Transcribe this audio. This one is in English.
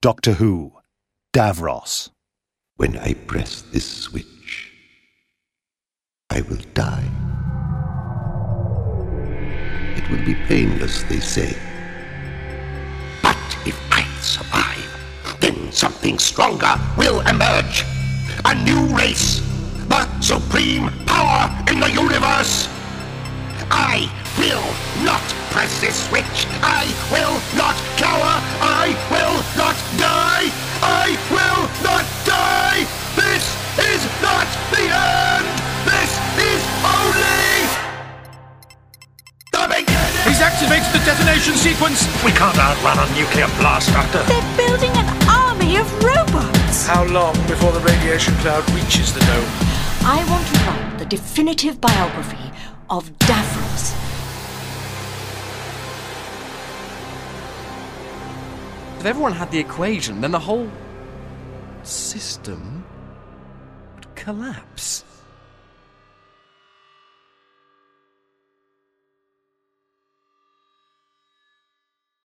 Doctor Who, Davros. When I press this switch, I will die. It will be painless, they say. But if I survive, then something stronger will emerge. A new race, the supreme power in the universe. I will not press this switch. I will not cower. I will not die. I will not die. This is not the end. This is only the beginning. He's activated the detonation sequence. We can't outrun a nuclear blast, Doctor. They're building an army of robots. How long before the radiation cloud reaches the dome? I want to write the definitive biography of Davros. If everyone had the equation, then the whole system would collapse.